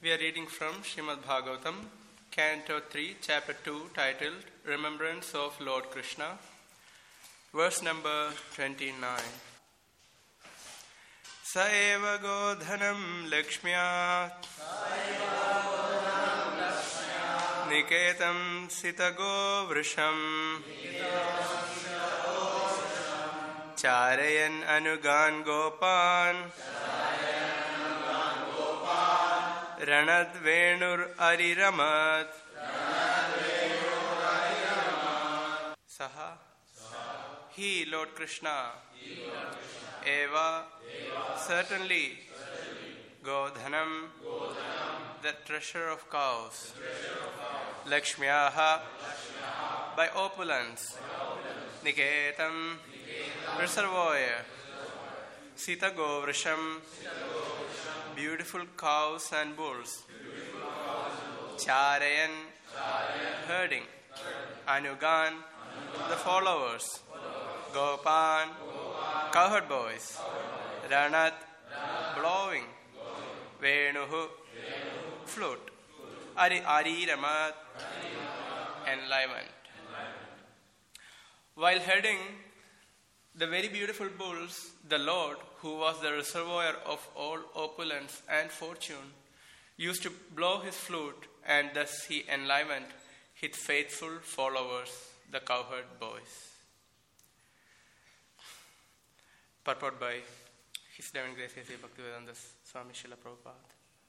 We are reading from Srimad Bhagavatam, Canto 3, Chapter 2, titled Remembrance of Lord Krishna, verse number 29. Saeva godhanam lakshmya niketam sitago vrisham charayan anugan gopan Ranad Venur Ariramat Saha He, Lord Krishna, Eva, certainly, Godhanam, the treasure of cows, Lakshmyaha, by opulence, Niketam, reservoir, Sita Govrisham, beautiful cows and bulls, Charayan, herding, Anugan, the followers, Gopan, cowherd boys, Ranat, blowing, Venuhu, flute, Ariramat, enlivenment. While herding the very beautiful bulls, the Lord, who was the reservoir of all opulence and fortune, used to blow his flute, and thus he enlivened his faithful followers, the cowherd boys. Purport by His Divine Grace A.C. Bhaktivedanta Swami Srila Prabhupada.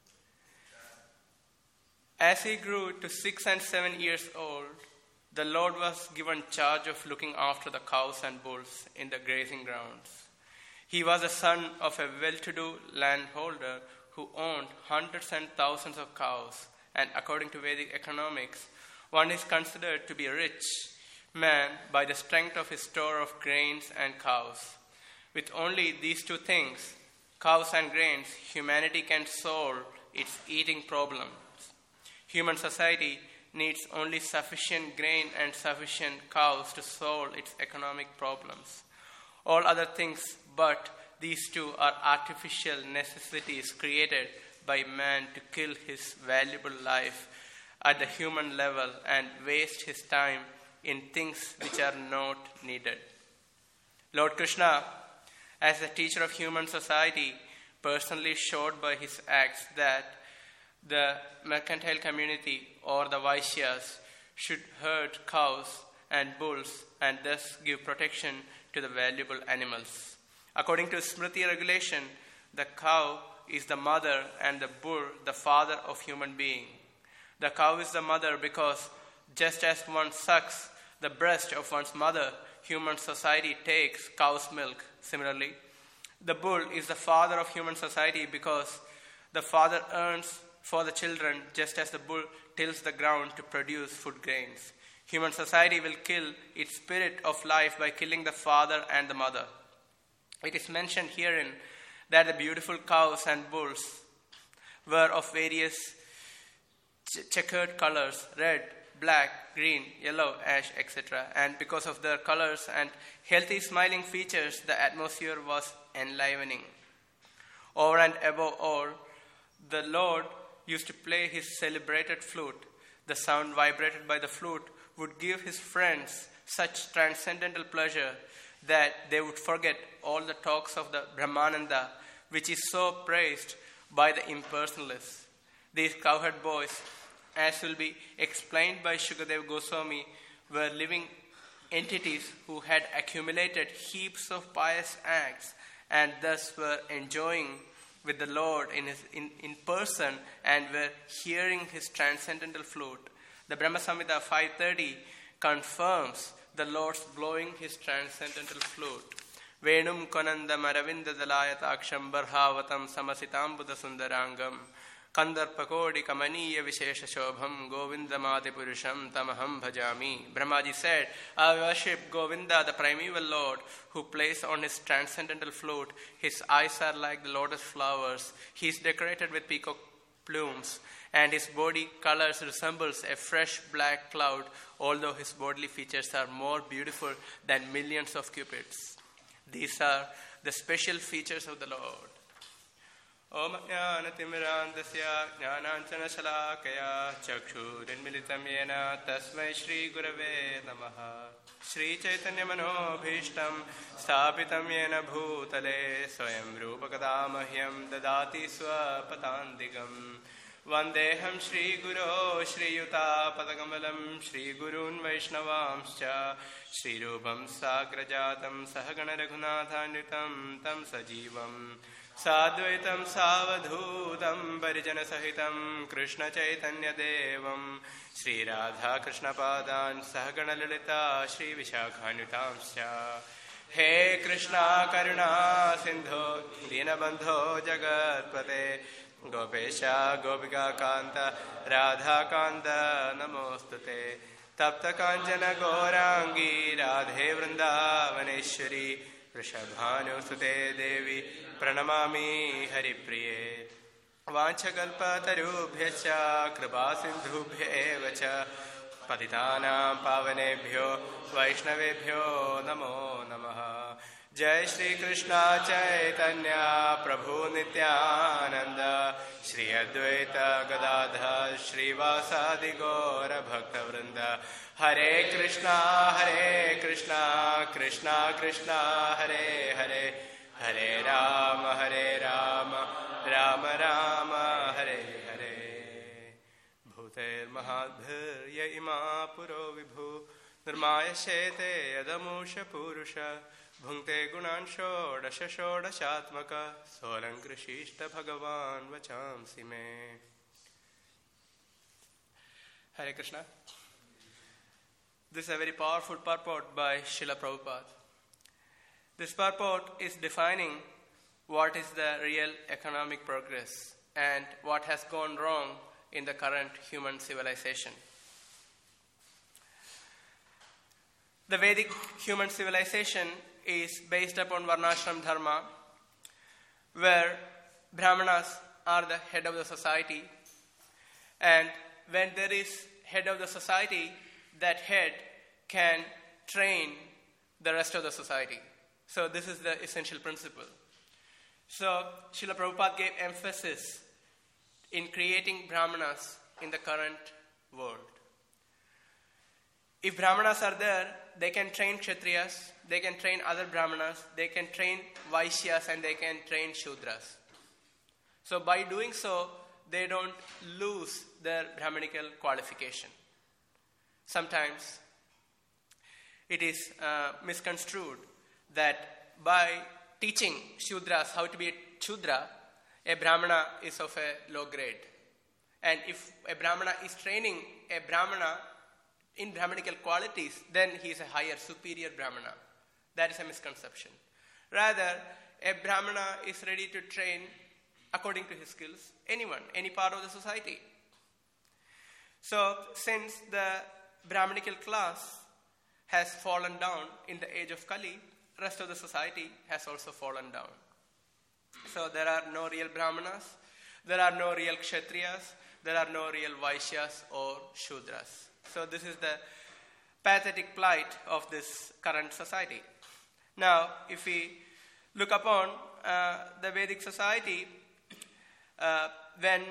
As he grew to 6 and 7 years old, the Lord was given charge of looking after the cows and bulls in the grazing grounds. He was the son of a well-to-do landholder who owned hundreds and thousands of cows, and according to Vedic economics, one is considered to be a rich man by the strength of his store of grains and cows. With only these two things, cows and grains, humanity can solve its eating problems. Human society needs only sufficient grain and sufficient cows to solve its economic problems. All other things but these two are artificial necessities created by man to kill his valuable life at the human level and waste his time in things which are not needed. Lord Krishna, as the teacher of human society, personally showed by his acts that the mercantile community or the Vaishyas should herd cows and bulls and thus give protection to the valuable animals. According to Smriti regulation, the cow is the mother and the bull the father of human being. The cow is the mother because just as one sucks the breast of one's mother, human society takes cow's milk. Similarly, the bull is the father of human society because the father earns for the children just as the bull tills the ground to produce food grains. Human society will kill its spirit of life by killing the father and the mother. It is mentioned herein that the beautiful cows and bulls were of various checkered colors, red, black, green, yellow, ash, etc. And because of their colors and healthy smiling features, the atmosphere was enlivening. Over and above all, the Lord used to play his celebrated flute. The sound vibrated by the flute would give his friends such transcendental pleasure that they would forget all the talks of the Brahmananda, which is so praised by the impersonalists. These cowherd boys, as will be explained by Shukadeva Goswami, were living entities who had accumulated heaps of pious acts and thus were enjoying with the Lord in person and were hearing his transcendental flute. The Brahma Samhita 5.30 confirms the Lord's blowing his transcendental flute. Venum konandam aravinda dalayataksham barhavatam samasitambuda sundarangam kandarpakodi kamaniya vishesha shobham govindamadi purusham tamaham bhajami. Brahmaji said, I worship Govinda, the primeval Lord, who plays on his transcendental flute. His eyes are like the lotus flowers. He is decorated with peacock plumes, and his body colors resembles a fresh black cloud, although his bodily features are more beautiful than millions of cupids. These are the special features of the Lord. Om Jnanatimirandasya Jnananjana Shalakaya Chakshurinmilitam Yena Tasmai Shri Gurave Namaha Shri Chaitanya Manobhishtam Sthapitam Yena Bhutale Swayam Rupakadamahyam Dadati Swapatandigam Vandeham Shri Guru Shri Yuta Padakamalam Shri Gurun Vaishnavamscha Shri Rupam Sagrajatam Sahagana Raghunathanritam Tam Sajivam Sadvaitam Savadhutam Parijana Sahitam Krishna Chaitanya Devam Shri Radha Krishna Padan Sahagana Lalita Shri Vishakhanutamscha He Krishna Karuna Sindho Dinabandho Jagatpate Gopesha Gopika Kanta Radha Kanta Namostute Tapta Kanjana Gaurangi Radhe Vrindavaneshwari Vrishabhanusute Devi Pranamami Haripriye Vanchakalpatarubhyacha Kripasindhubhya evacha Patitanam Pavanebhyo Vaishnavebhyo Namo Namaha Jai Shri Krishna Chaitanya Prabhu Nityananda Shri Advaita Gadadhar Shri Vasadi Gaura Bhakta Vrinda Hare Krishna Krishna Krishna Hare Hare Hare Rama Rama Rama Hare Hare Bhuter Mahadbhir Ima Puro Vibhu Nirmaya Shete Yadamusha Purusha Bhungte Gunan Shodasha Shodashatmaka Solankrishishta Bhagavan Vachamsi Me. Hare Krishna. This is a very powerful purport by Srila Prabhupada. This purport is defining what is the real economic progress and what has gone wrong in the current human civilization. The Vedic human civilization is based upon Varnashram Dharma, where Brahmanas are the head of the society, and when there is head of the society, that head can train the rest of the society. So this is the essential principle. So Srila Prabhupada gave emphasis in creating Brahmanas in the current world. If Brahmanas are there, they can train Kshatriyas, they can train other Brahmanas, they can train Vaishyas, and they can train Shudras. So by doing so, they don't lose their Brahmanical qualification. Sometimes it is misconstrued that by teaching Shudras how to be a Shudra, a Brahmana is of a low grade. And if a Brahmana is training a Brahmana in Brahmanical qualities, then he is a higher, superior Brahmana. That is a misconception. Rather, a Brahmana is ready to train, according to his skills, anyone, any part of the society. So, since the Brahmanical class has fallen down in the age of Kali, rest of the society has also fallen down. So there are no real Brahmanas, there are no real Kshatriyas, there are no real Vaishyas or Shudras. So this is the pathetic plight of this current society. Now, if we look upon the Vedic society, when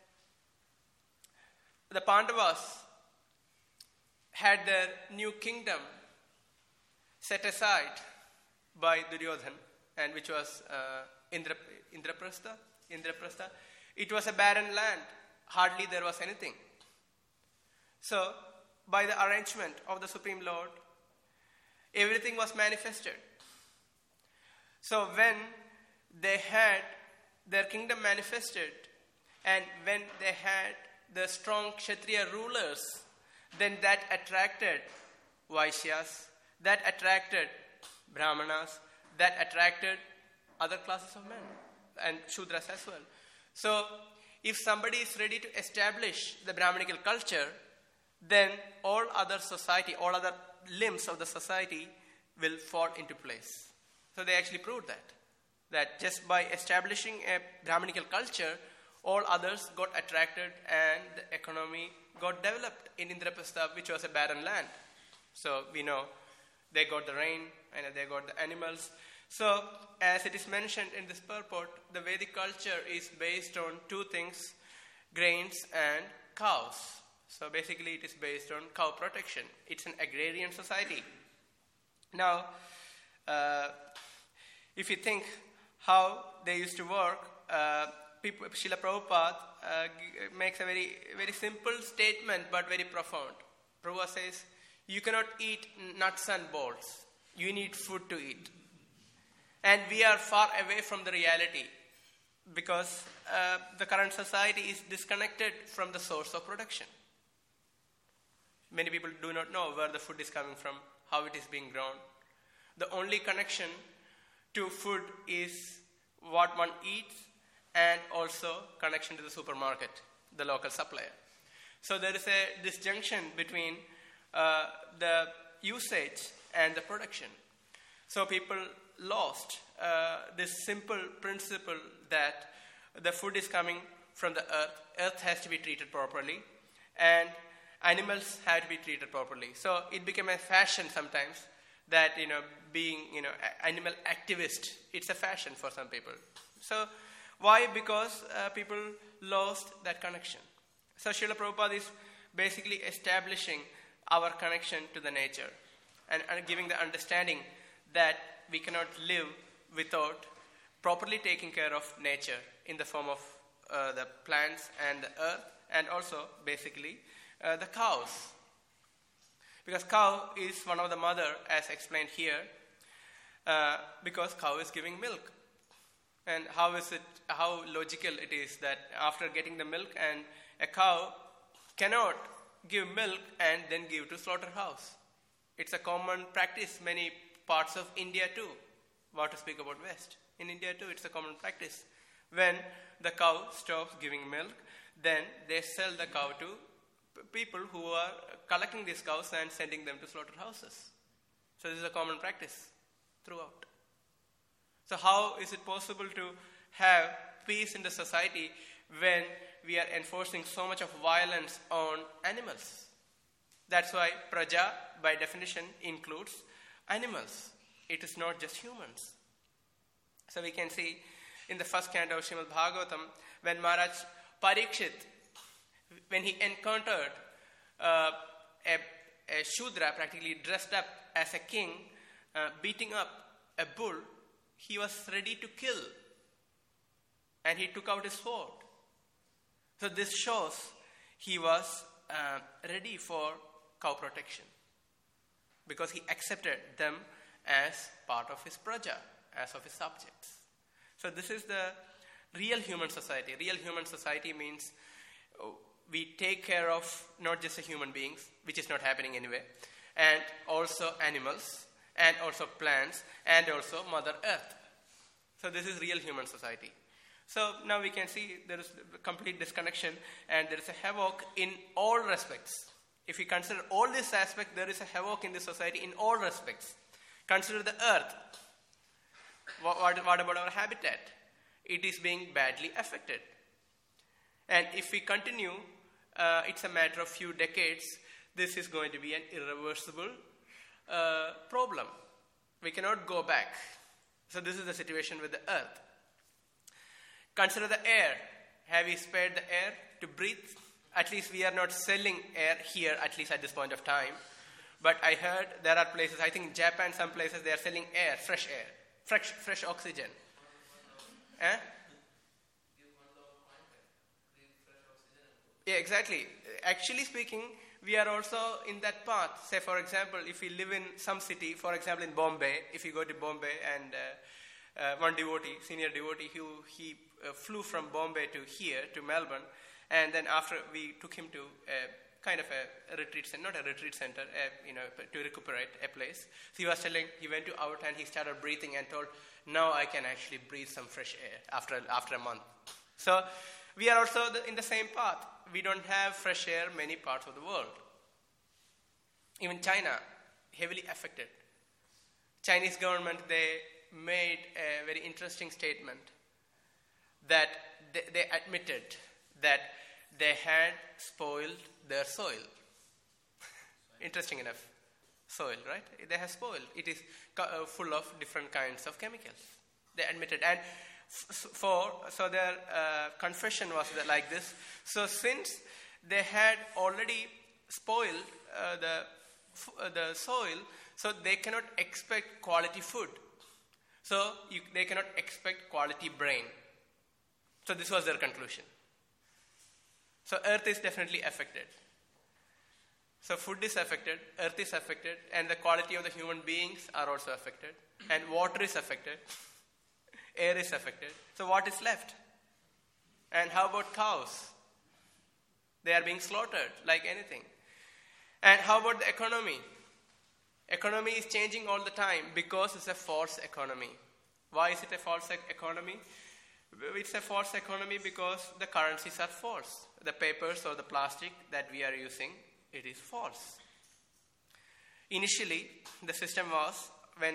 the Pandavas had their new kingdom set aside by Duryodhan, and which was Indraprastha. It was a barren land. Hardly there was anything. So, by the arrangement of the Supreme Lord, everything was manifested. So, when they had their kingdom manifested, and when they had the strong Kshatriya rulers, then that attracted Vaishyas, that attracted Brahmanas, that attracted other classes of men, and Shudras as well. So, if somebody is ready to establish the Brahmanical culture, then all other society, all other limbs of the society will fall into place. So they actually proved that just by establishing a Brahmanical culture, all others got attracted and the economy got developed in Indraprastha, which was a barren land. So we know they got the rain and they got the animals. So, as it is mentioned in this purport, the Vedic culture is based on two things, grains and cows. So basically it is based on cow protection. It's an agrarian society. Now, if you think how they used to work, Srila Prabhupada makes a very, very simple statement but very profound. Prabhupada says, you cannot eat nuts and bolts. You need food to eat. And we are far away from the reality because the current society is disconnected from the source of production. Many people do not know where the food is coming from, how it is being grown. The only connection to food is what one eats and also connection to the supermarket, the local supplier. So there is a disjunction between the usage and the production. So people lost this simple principle that the food is coming from the earth. Earth has to be treated properly and animals have to be treated properly. So it became a fashion sometimes that, being, animal activist, it's a fashion for some people. So why? Because people lost that connection. So Srila Prabhupada is basically establishing our connection to the nature and giving the understanding that we cannot live without properly taking care of nature in the form of the plants and the earth and also basically the cows. Because cow is one of the mother as explained here because cow is giving milk. And how logical it is that after getting the milk and a cow cannot give milk and then give to slaughterhouse. It's a common practice many parts of India too. What to speak about West. In India too, it's a common practice. When the cow stops giving milk, then they sell the cow to people who are collecting these cows and sending them to slaughterhouses. So this is a common practice throughout. So how is it possible to have peace in the society when we are enforcing so much of violence on animals? That's why praja, by definition, includes animals. It is not just humans. So we can see in the first canto of Srimad Bhagavatam, when Maharaj Parikshit, when he encountered a Shudra practically dressed up as a king, beating up a bull, he was ready to kill. And he took out his sword. So this shows he was ready for cow protection. Because he accepted them as part of his praja, as of his subjects. So this is the real human society. Real human society means we take care of not just the human beings, which is not happening anyway, and also animals, and also plants, and also Mother Earth. So this is real human society. So now we can see there is a complete disconnection and there is a havoc in all respects. If we consider all this aspect, there is a havoc in the society in all respects. Consider the earth. What about our habitat? It is being badly affected. And if we continue, it's a matter of few decades, this is going to be an irreversible problem. We cannot go back. So this is the situation with the earth. Consider the air. Have we spared the air to breathe? At least we are not selling air here, at least at this point of time. But I heard there are places, I think Japan, some places they are selling air, fresh oxygen. Eh? Yeah, exactly. Actually speaking, we are also in that path. Say, for example, if we live in some city, for example, in Bombay, if you go to Bombay and one devotee, senior devotee, he flew from Bombay to here, to Melbourne, and then after we took him to kind of a retreat center, not a retreat center, to recuperate a place. So he was telling, he went out and he started breathing and told, now I can actually breathe some fresh air after a month. So we are also in the same path. We don't have fresh air in many parts of the world. Even China, heavily affected. Chinese government, they made a very interesting statement that they admitted that they had spoiled their soil. Interesting enough. soil, right? They have spoiled. It is full of different kinds of chemicals. They admitted. And so their confession was like this. So since they had already spoiled the soil, so they cannot expect quality food. So they cannot expect quality brain. So this was their conclusion. So earth is definitely affected. So food is affected, earth is affected, and the quality of the human beings are also affected. And water is affected, air is affected. So what is left? And how about cows? They are being slaughtered like anything. And how about the economy? Economy is changing all the time because it's a false economy. Why is it a false economy? It's a false economy because the currencies are false. The papers or the plastic that we are using, it is false. Initially, the system was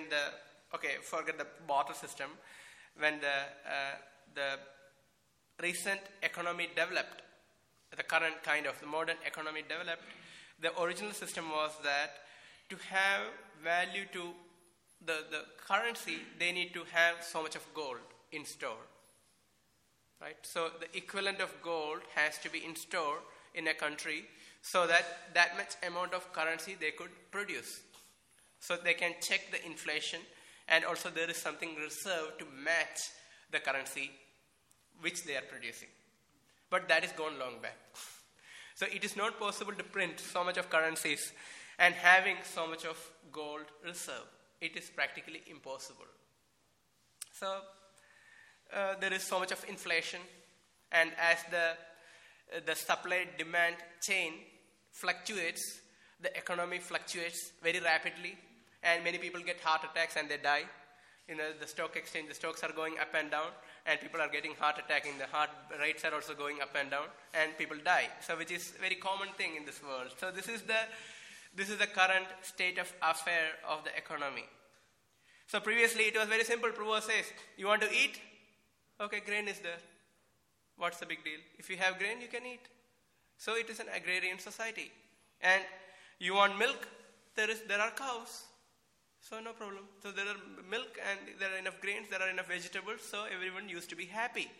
forget the barter system. When the recent economy developed, the current kind of the modern economy developed, the original system was that to have value to the currency, they need to have so much of gold in store. Right? So the equivalent of gold has to be in store in a country so that much amount of currency they could produce. So they can check the inflation, and also there is something reserved to match the currency which they are producing. But that is gone long back. So it is not possible to print so much of currencies and having so much of gold reserve. It is practically impossible. So there is so much of inflation, and as the supply-demand chain fluctuates, the economy fluctuates very rapidly, and many people get heart attacks and they die. The stock exchange, the stocks are going up and down, and people are getting heart attack, and the heart rates are also going up and down, and people die. So which is a very common thing in this world. So this is the current state of affair of the economy. So previously it was very simple. Prabhupada says, you want to eat? Okay, grain is there. What's the big deal? If you have grain, you can eat. So it is an agrarian society. And you want milk? There are cows. So no problem. So there are milk and there are enough grains, there are enough vegetables, so everyone used to be happy.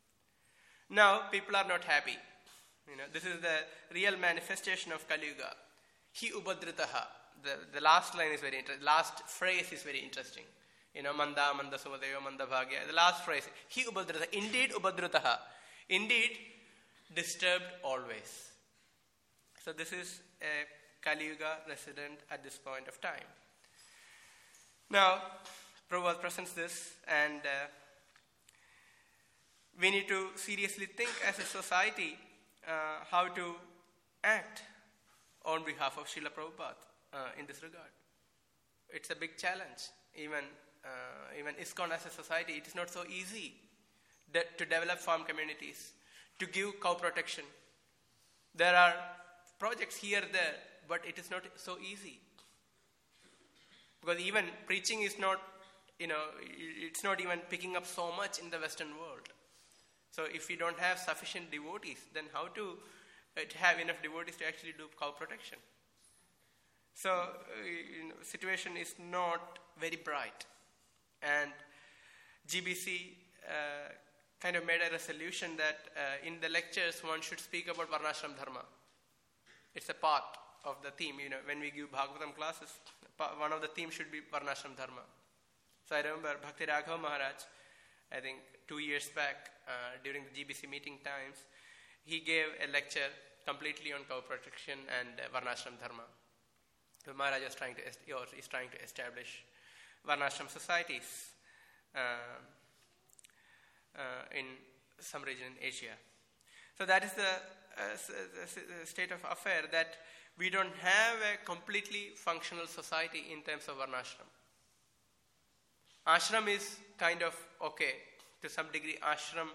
Now people are not happy. This is the real manifestation of Kali Yuga. Hi ubadritaha. The last line is very interesting. Last phrase is very interesting. Manda sumadeva manda bhagya. The last phrase, hi ubadritaha. Indeed ubadritaha. Indeed disturbed always. So this is a Kali Yuga resident at this point of time. Now, Prabhupada presents this, and we need to seriously think as a society how to act on behalf of Srila Prabhupada in this regard. It's a big challenge. Even ISKCON as a society, it is not so easy to develop farm communities, to give cow protection. There are projects here and there, but it is not so easy. Because even preaching is not, it's not even picking up so much in the Western world. So if we don't have sufficient devotees, then how to have enough devotees to actually do cow protection? So situation is not very bright. And GBC kind of made a resolution that in the lectures one should speak about Varnashram Dharma. It's a part of the theme. When we give Bhagavatam classes, one of the themes should be Varnashram Dharma. So I remember Bhakti Raghav Maharaj, I think 2 years back during the GBC meeting times, he gave a lecture completely on cow protection and Varnashram Dharma. So Maharaj is trying to establish Varnashram societies in some region in Asia. So that is the state of affair, that we don't have a completely functional society in terms of Varnashram. Ashram is kind of okay. To some degree, ashram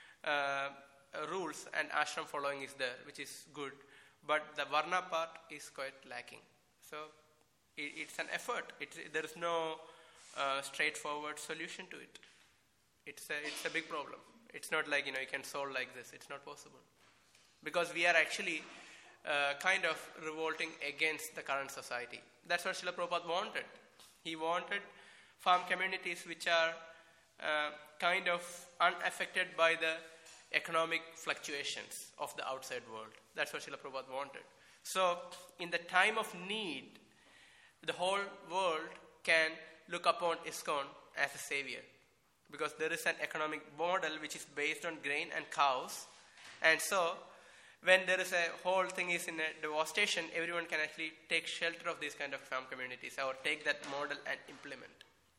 rules and ashram following is there, which is good. But the Varna part is quite lacking. So it's an effort. There is no straightforward solution to it. It's a big problem. It's not like, you can solve like this. It's not possible. Because we are actually kind of revolting against the current society. That's what Srila Prabhupada wanted. He wanted farm communities which are kind of unaffected by the economic fluctuations of the outside world. That's what Srila Prabhupada wanted. So, in the time of need, the whole world can look upon ISKCON as a savior, because there is an economic model which is based on grain and cows, and so when there is a whole thing is in a devastation, everyone can actually take shelter of these kind of farm communities or take that model and implement.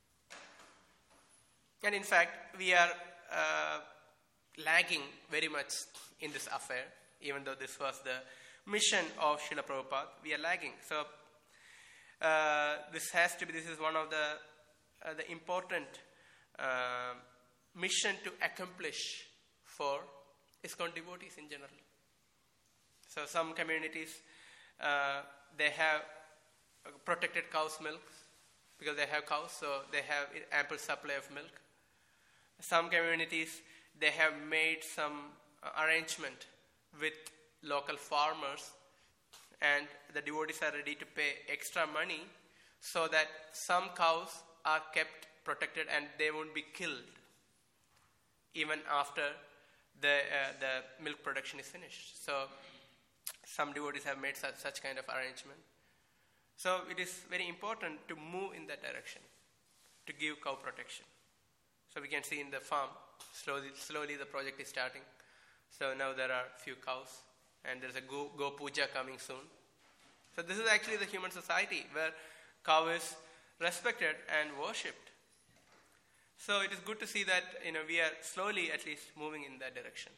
And in fact, we are lagging very much in this affair, even though this was the mission of Srila Prabhupada. We are lagging. So this is one of the important mission to accomplish for ISKCON devotees in general. So some communities, they have protected cow's milk because they have cows, so they have ample supply of milk. Some communities, they have made some arrangement with local farmers, and the devotees are ready to pay extra money so that some cows are kept protected and they won't be killed even after the milk production is finished. So some devotees have made such kind of arrangement. So it is very important to move in that direction, to give cow protection. So we can see in the farm, slowly the project is starting. So now there are few cows, and there's a go puja coming soon. So this is actually the human society where cow is respected and worshipped. So it is good to see that we are slowly at least moving in that direction.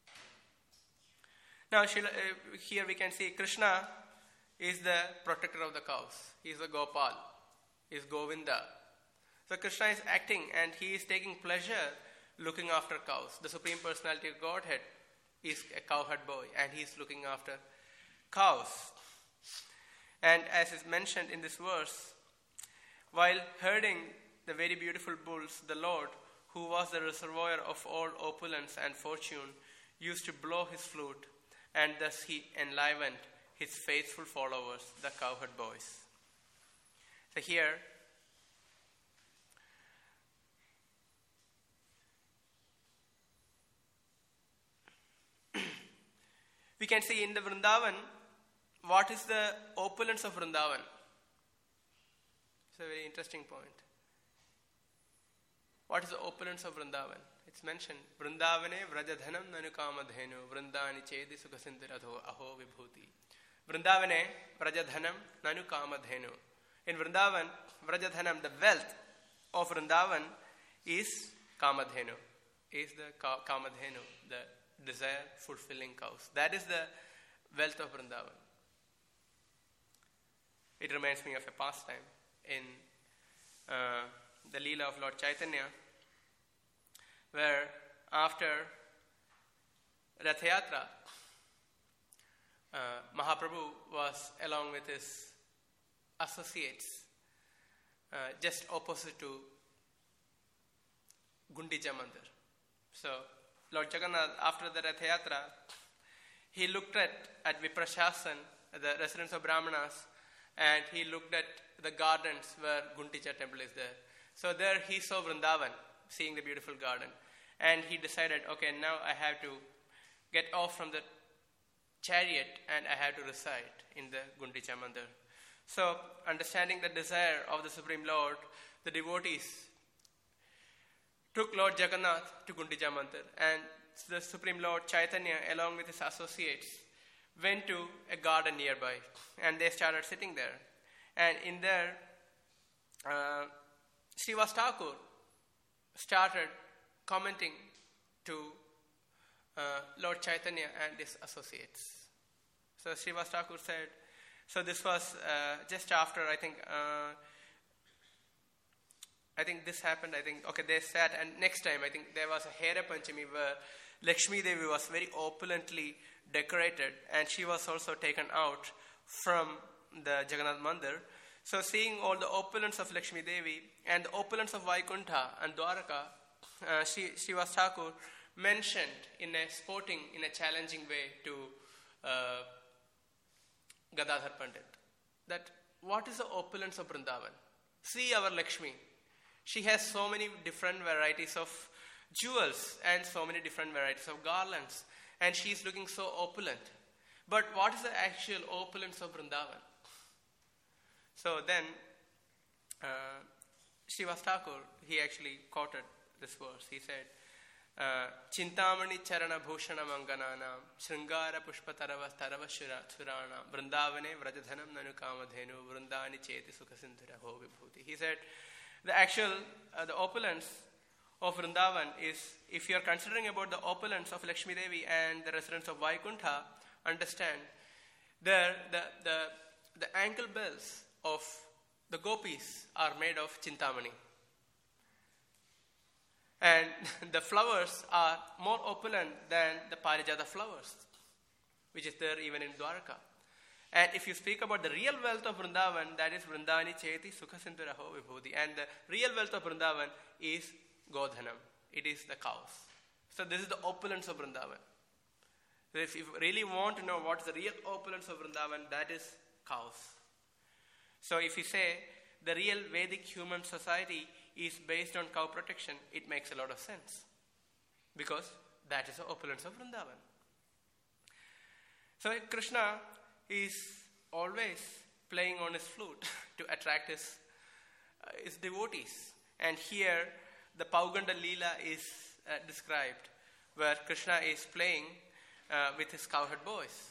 Now here we can see Krishna is the protector of the cows. He is the Gopal. He is Govinda. So Krishna is acting and he is taking pleasure looking after cows. The Supreme Personality of Godhead is a cowherd boy and he is looking after cows. And as is mentioned in this verse, while herding the very beautiful bulls, the Lord, who was the reservoir of all opulence and fortune, used to blow his flute, and thus he enlivened his faithful followers, the cowherd boys. So here, we can see in the Vrindavan, what is the opulence of Vrindavan? It's a very interesting point. What is the opulence of Vrindavan? It's mentioned, Vrindavane vrajadhanam nanukamadhenu vrindani chedi sukhasindiradho aho vibhuti. Vrindavane vrajadhanam nanukamadhenu. In Vrindavan, vrajadhanam, the wealth of Vrindavan is kamadhenu, is the kamadhenu, the desire-fulfilling cows. That is the wealth of Vrindavan. It reminds me of a pastime in the Leela of Lord Chaitanya, where after Rath Yatra, Mahaprabhu was along with his associates just opposite to Gundicha Mandir. So Lord Jagannath, after the Rath Yatra, he looked at Viprashasan, the residence of Brahmanas, and he looked at the gardens where Gundicha temple is there. So there he saw Vrindavan, seeing the beautiful garden. And he decided, okay, now I have to get off from the chariot and I have to reside in the Gundicha Mandir. So, understanding the desire of the Supreme Lord, the devotees took Lord Jagannath to Gundicha Mandir, and the Supreme Lord Chaitanya, along with his associates, went to a garden nearby, and they started sitting there. And in there, Srivas Thakur started commenting to Lord Chaitanya and his associates. So Srivas Thakur said, so this was just after, I think this happened, they sat, and next time, I think there was a Hera Panchami where Lakshmi Devi was very opulently decorated, and she was also taken out from the Jagannath Mandir. So seeing all the opulence of Lakshmi Devi and the opulence of Vaikuntha and Dwaraka, Srivas Thakur mentioned in a challenging way to Gadadhar Pandit that what is the opulence of Vrindavan? See our Lakshmi. She has so many different varieties of jewels and so many different varieties of garlands. And she is looking so opulent. But what is the actual opulence of Vrindavan? So then, Srivas Thakur, he actually quoted this verse. He said, Chintamani charana bhushana mangananam Sringara pushpatarava tarava surana Vrindavane vrajadhanam nanukamadhenu Vrindani cheti sukhasindhura ho vibhuti. He said, the actual, the opulence of Vrindavan is, if you are considering about the opulence of Lakshmi Devi and the residents of Vaikuntha, understand there the ankle bells of the gopis are made of Chintamani. And the flowers are more opulent than the Parijata flowers, which is there even in Dwarka. And if you speak about the real wealth of Vrindavan, that is Vrindani Cheti Sukhasindhura ho Vibhuti. And the real wealth of Vrindavan is Godhanam. It is the cows. So this is the opulence of Vrindavan. So if you really want to know what is the real opulence of Vrindavan, that is cows. So if you say the real Vedic human society is based on cow protection, it makes a lot of sense. Because that is the opulence of Vrindavan. So Krishna is always playing on his flute to attract his devotees. And here the Pauganda Leela is described, where Krishna is playing with his cowherd boys.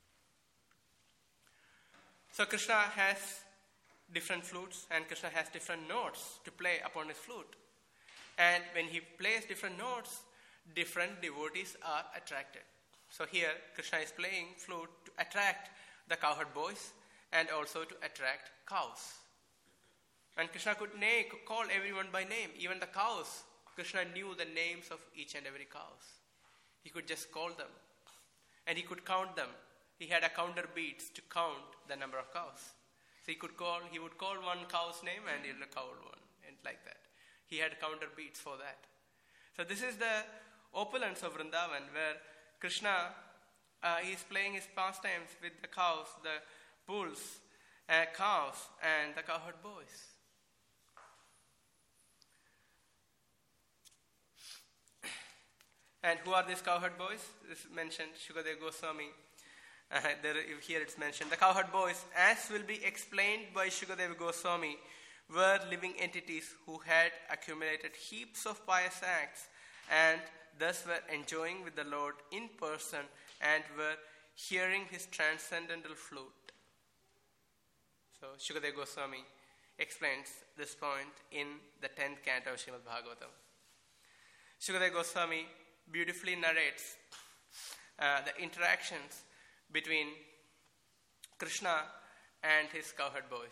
So Krishna has different flutes and Krishna has different notes to play upon his flute. And when he plays different notes, different devotees are attracted. So here Krishna is playing flute to attract the cowherd boys and also to attract cows. And Krishna could call everyone by name, even the cows. Krishna knew the names of each and every cows. He could just call them and he could count them. He had a counter beads to count the number of cows. So he would call one cow's name and he would call one, and like that. He had counter beads for that. So this is the opulence of Vrindavan, where Krishna is playing his pastimes with the cows, the bulls, cows, and the cowherd boys. And who are these cowherd boys? This is mentioned, Shukadeva Goswami. Here it's mentioned. The cowherd boys, as will be explained by Shukadeva Goswami, were living entities who had accumulated heaps of pious acts and thus were enjoying with the Lord in person and were hearing his transcendental flute. So Shukadeva Goswami explains this point in the 10th canto of Srimad Bhagavatam. Shukadeva Goswami beautifully narrates the interactions between Krishna and his cowherd boys.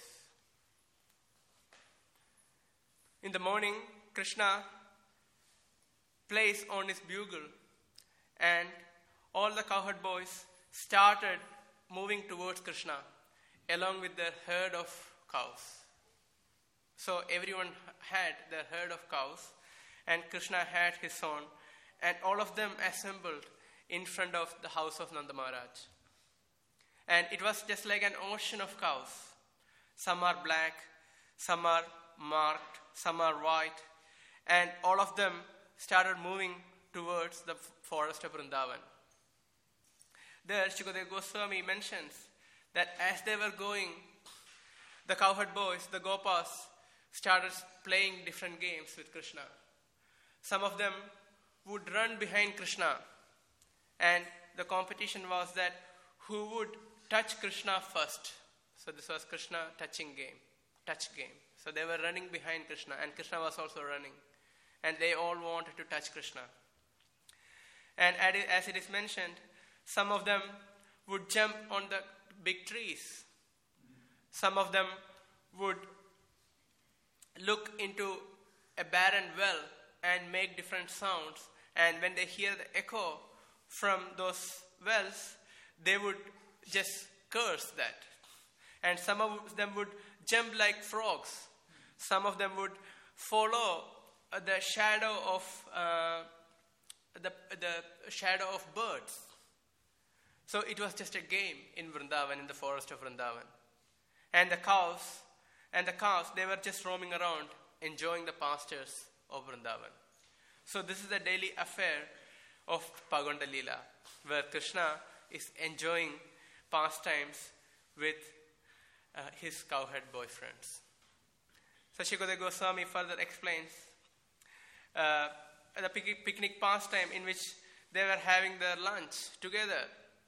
In the morning, Krishna plays on his bugle and all the cowherd boys started moving towards Krishna along with their herd of cows. So everyone had their herd of cows and Krishna had his own, and all of them assembled in front of the house of Nanda Maharaj. And it was just like an ocean of cows. Some are black, some are marked, some are white, and all of them started moving towards the forest of Vrindavan. There, Shukadeva Goswami mentions that as they were going, the cowherd boys, the Gopas, started playing different games with Krishna. Some of them would run behind Krishna, and the competition was that who would touch Krishna first. So this was Krishna touch game. So they were running behind Krishna, and Krishna was also running, and they all wanted to touch Krishna. And as it is mentioned, some of them would jump on the big trees. Some of them would look into a barren well and make different sounds. And when they hear the echo from those wells, they would just curse that. And some of them would jump like frogs. Some of them would follow the shadow of the shadow of birds. So it was just a game in Vrindavan, in the forest of Vrindavan. And the cows, they were just roaming around, enjoying the pastures of Vrindavan. So this is the daily affair of Pagonda Leela, where Krishna is enjoying pastimes with his cowherd boyfriends. So Shukadeva Goswami further explains the picnic pastime in which they were having their lunch together.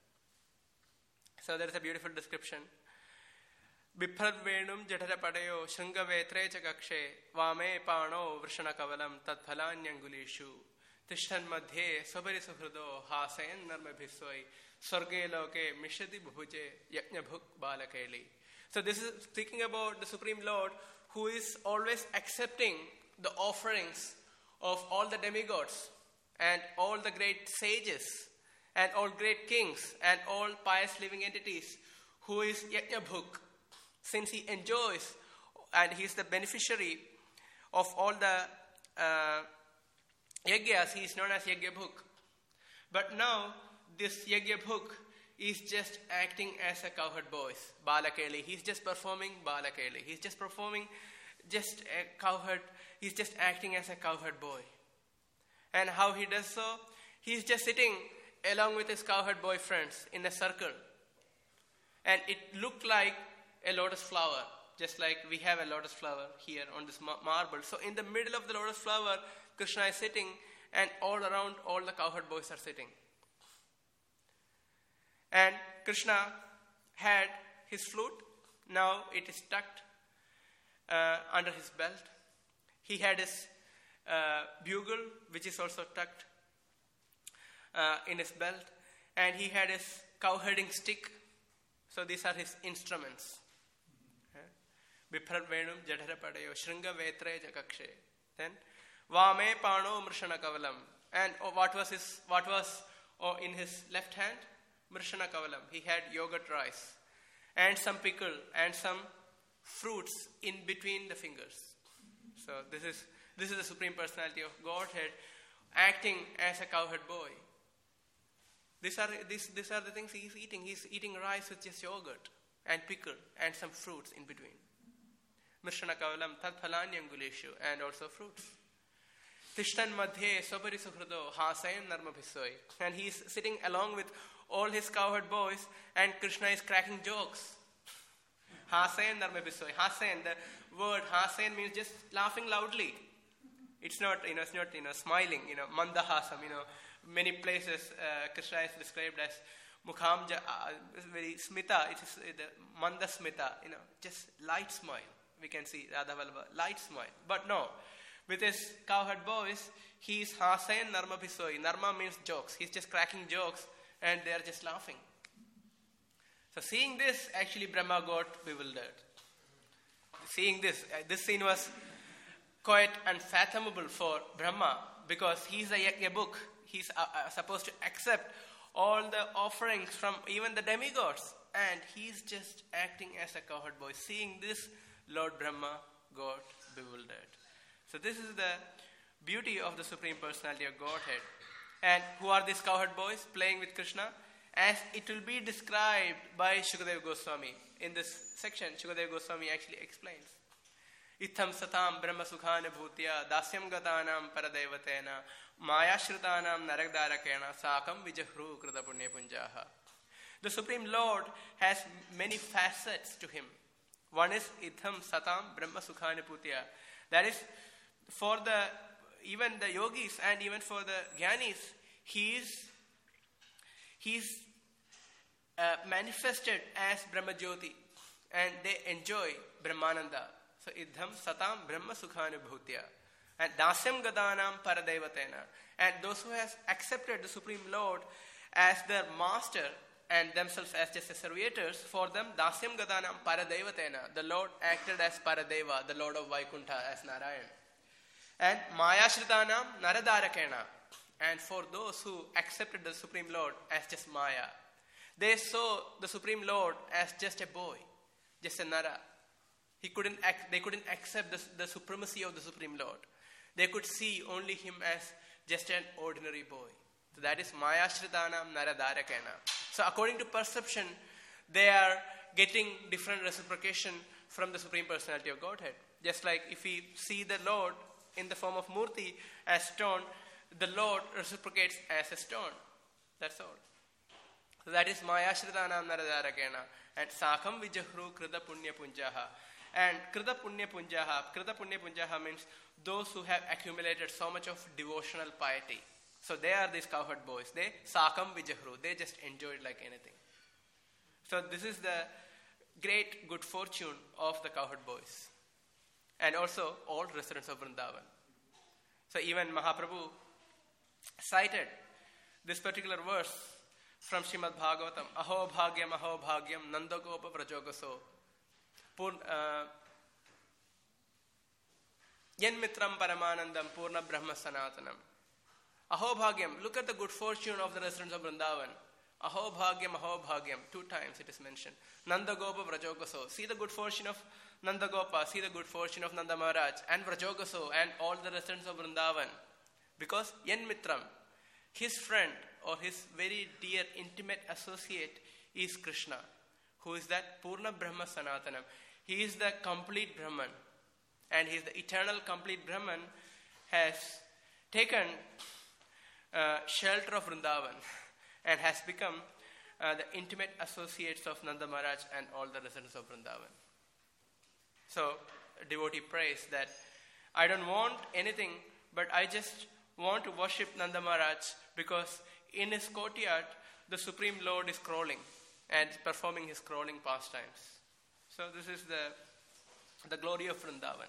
So there is a beautiful description. Bipradvenum jatarapadeyo shringavetre chakakshe vame pano vrishanakavalam tadphalanyangulishu tishtan madhye sabari suhrudo hasayan narmabhisvai sarge loke mishati bhuje yajnabhuk balakeli. So this is speaking about the Supreme Lord, who is always accepting the offerings of all the demigods and all the great sages and all great kings and all pious living entities, who is Yajnabhuk, since he enjoys and he is the beneficiary of all the Yagyas, he is known as Yagyabhuk. But now this Yagyabhuk is just acting as a cowherd boy, Balakeli. He's just performing Balakeli. He's just performing just a cowherd. He's just acting as a cowherd boy. And how he does so? He's just sitting along with his cowherd boyfriends in a circle. And it looked like a lotus flower, just like we have a lotus flower here on this marble. So in the middle of the lotus flower, Krishna is sitting, and all around, all the cowherd boys are sitting. And Krishna had his flute. Now it is tucked under his belt. He had his bugle, which is also tucked in his belt. And he had his cowherding stick. So these are his instruments. Bipradvenum jadharapadeyo shringa vetre jakakshe. Then vame pano mrishana kavalam. And what was in his left hand? Mrishana kavalam. He had yogurt rice and some pickle and some fruits in between the fingers. So this is the Supreme Personality of Godhead acting as a cowherd boy. These are the things he's eating. He's eating rice with just yogurt and pickle and some fruits in between. Mrishana kavalam tadphalanyangulishu, and also fruits. Tishtan madhye sabari suhrudo hasayan narmabhisvai. And he's sitting along with all his cowherd boys, and Krishna is cracking jokes. Hasayan narmabhisvai. Hasayan, the word hasayan means just laughing loudly. It's not smiling, mandahasam, many places Krishna is described as mukhamja, very smita, it is the manda smita, just light smile. We can see Radha Vallabha, light smile. But no, with his cowherd boys, he is hasayan narmabhisvai. Narma means jokes. He's just cracking jokes, and they are just laughing. So seeing this, actually Brahma got bewildered. Seeing this scene was quite unfathomable for Brahma, because he's a Yagyabhuk. He's supposed to accept all the offerings from even the demigods, and he's just acting as a cowherd boy. Seeing this, Lord Brahma got bewildered. So this is the beauty of the Supreme Personality of Godhead. And who are these cowherd boys playing with Krishna? As it will be described by Shukadeva Goswami. In this section, Shukadeva Goswami actually explains. Itham satam brahma sukhana bhutya dasyam gatanam paradevatena mayashritanam naragdarakena sakam vijahru krita punya punjaha. The Supreme Lord has many facets to him. One is itham satam brahma sukhana bhutya. That is, for even the yogis and even for the jnanis, he's manifested as Brahmajyoti, and they enjoy Brahmananda. So idham satam brahma sukhana bhutya. And dasyam gadanam paradevatena. And those who have accepted the Supreme Lord as their master and themselves as just as servitors, for them dasyam gadanam paradevatena. The Lord acted as Paradeva, the Lord of Vaikuntha, as Narayan. And mayashritanam naradarakena. And for those who accepted the Supreme Lord as just Maya, they saw the Supreme Lord as just a boy, just a Nara. They couldn't accept the supremacy of the Supreme Lord. They could see only him as just an ordinary boy. So that is Mayashritanam Naradarakena. So according to perception, they are getting different reciprocation from the Supreme Personality of Godhead. Just like if we see the Lord in the form of Murti as stone, the Lord reciprocates as a stone. That's all. So that is Maya Shritanam Naradarakena and Sakam Vijahru Krita Punya Punjaha. And Krita Punya Punjaha means those who have accumulated so much of devotional piety. So they are these cowherd boys. They Sakam Vijahru. They just enjoy it like anything. So this is the great good fortune of the cowherd boys. And also all residents of Vrindavan. So even Mahaprabhu cited this particular verse from Srimad Bhagavatam. Aho bhagyam nandagopa vrajogaso. Yen mitram paramanandam purna brahma sanatanam. Aho bhagyam. Look at the good fortune of the residents of Vrindavan. Aho bhagyam. 2 times it is mentioned. Nandagopa vrajogaso. See the good fortune of Nandagopa. See the good fortune of Nanda Maharaj and Vrajogaso and all the residents of Vrindavan. Because Yen mitram, his friend or his very dear intimate associate is Krishna, who is that Purna Brahma Sanatanam. He is the complete Brahman, and he is the eternal complete Brahman, has taken shelter of Vrindavan and has become the intimate associates of Nanda Maharaj and all the residents of Vrindavan. So a devotee prays that I don't want anything, but I just want to worship Nanda Maharaj because in his courtyard the Supreme Lord is crawling and performing his crawling pastimes. So this is the glory of Vrindavan.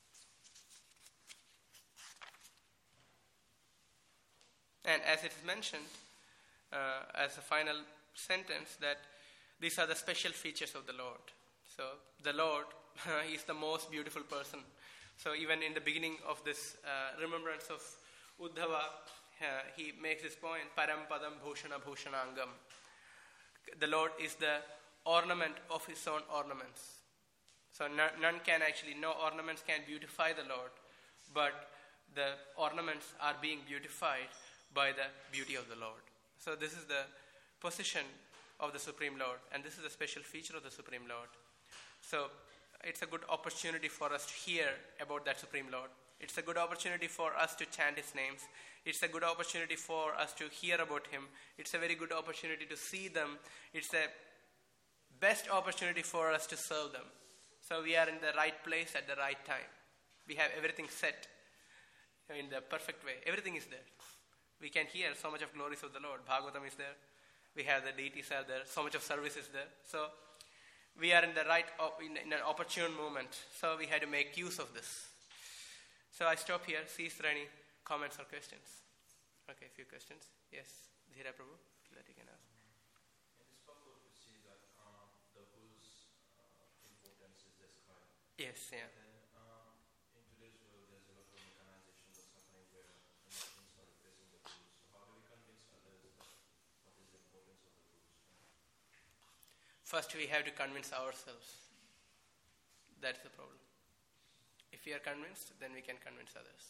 And as it is mentioned as a final sentence, that these are the special features of the Lord. So the Lord is the most beautiful person. So even in the beginning of this remembrance of Uddhava, he makes this point, Param Padam Bhushana Bhushanangam. The Lord is the ornament of his own ornaments. So no ornaments can beautify the Lord, but the ornaments are being beautified by the beauty of the Lord. So this is the position of the Supreme Lord, and this is the special feature of the Supreme Lord. So it's a good opportunity for us to hear about that Supreme Lord. It's a good opportunity for us to chant his names. It's a good opportunity for us to hear about him. It's a very good opportunity to see them. It's the best opportunity for us to serve them. So we are in the right place at the right time. We have everything set in the perfect way. Everything is there. We can hear so much of glories of the Lord. Bhagavatam is there. We have the deities are there. So much of service is there. So we are in the right, in an opportune moment. So we had to make use of this. So I stop here. See if there are any comments or questions. Okay, a few questions. Yes, Dhira Prabhu, that you can ask. It is possible to see that the bull's importance is described. Yes, yeah. Then in today's world, there's a lot of mechanization that's happening where the machines are replacing the bulls. So how do we convince others that what is the importance of the bulls? First, we have to convince ourselves. That's the problem. If we are convinced, then we can convince others.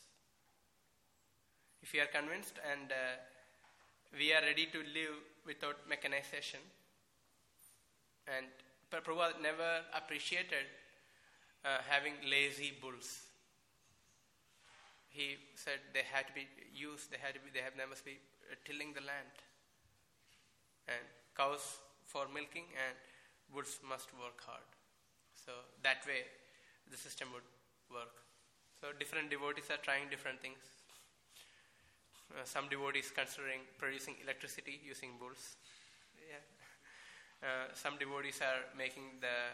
If we are convinced and we are ready to live without mechanization, and Prabhupada never appreciated having lazy bulls. He said they had to be used, they must be tilling the land. And cows for milking and bulls must work hard. So that way the system would work. So different devotees are trying different things. Some devotees considering producing electricity using bulls. Yeah. Some devotees are making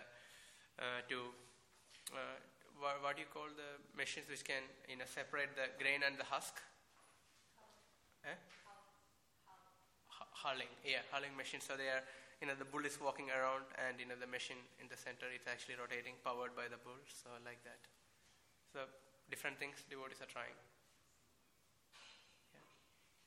what do you call the machines which can separate the grain and the husk? Hulling. Yeah, hulling machines. So they are, the bull is walking around and the machine in the center is actually rotating, powered by the bull. So like that. So different things devotees are trying. Yeah.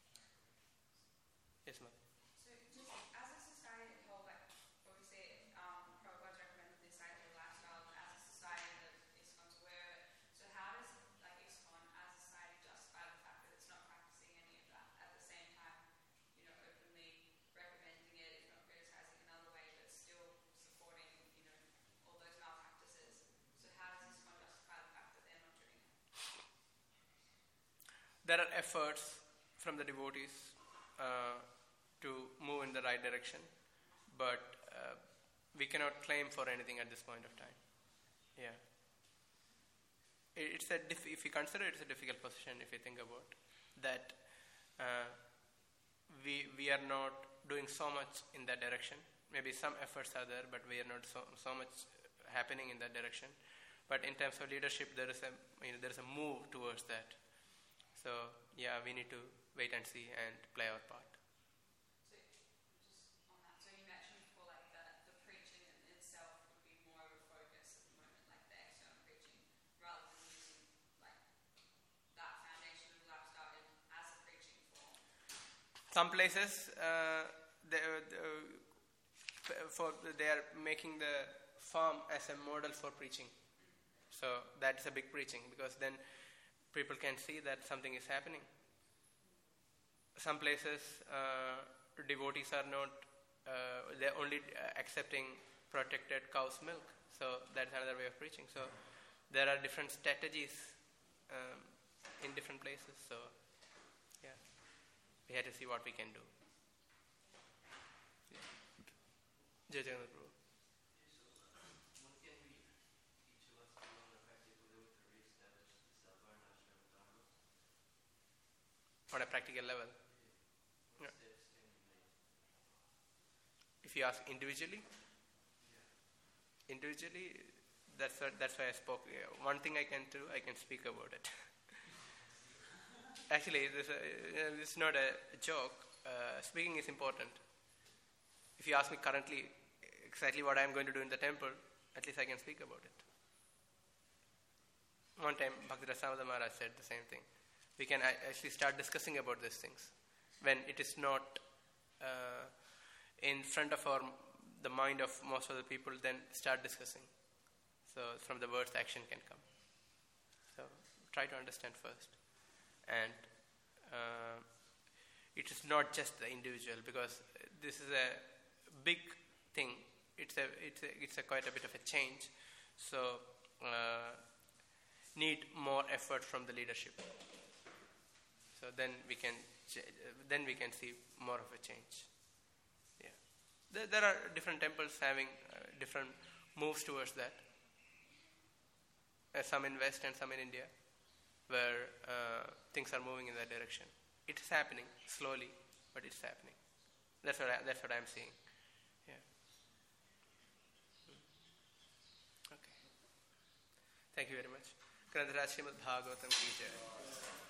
Yes, ma'am. So just as a society as a whole, like obviously Prabhupada's recommended this ideal lifestyle as a society that ISKCON's aware of it. So how does ISKCON as a society justify the fact that it's not practicing any of that at the same time, openly recommending it, if not there are efforts from the devotees to move in the right direction, but we cannot claim for anything at this point of time. Yeah. If you consider it's a difficult position, if you think about that, we are not doing so much in that direction. Maybe some efforts are there, but we are not so much happening in that direction. But in terms of leadership, there is a move towards that. So yeah, we need to wait and see and play our part. So just on that, so you mentioned before like the preaching in itself would be more of a focus at the moment, like the external preaching, rather than using like that foundation of lifestyle as a preaching form. Some places they are making the farm as a model for preaching. So that's a big preaching, because then people can see that something is happening. Some places devotees are not, they're only accepting protected cow's milk. So that's another way of preaching. So there are different strategies in different places. So yeah, we have to see what we can do. Jai Jagannath Prabhu. What can we, each of us, do on a practical level to re-establish the self-awareness dharma? On a practical level. What Yeah. steps can we make? If you ask individually, that's why I spoke. One thing I can do, I can speak about it. Actually, this is not a joke. Speaking is important. If you ask me currently exactly what I am going to do in the temple, at least I can speak about it. One time, Bhaktivedanta Maharaj said the same thing. We can actually start discussing about these things when it is not in front of the mind of most of the people. Then start discussing. So from the words, action can come. So try to understand first, and it is not just the individual, because this is a big thing. It's a quite a bit of a change. So need more effort from the leadership. So then we can see more of a change. Yeah, there are different temples having different moves towards that. Some in West and some in India, where things are moving in that direction. It is happening slowly, but it's happening. That's what I'm seeing. Yeah. Okay. Thank you very much. Grantaraj Srimad Bhagavatam ki jai.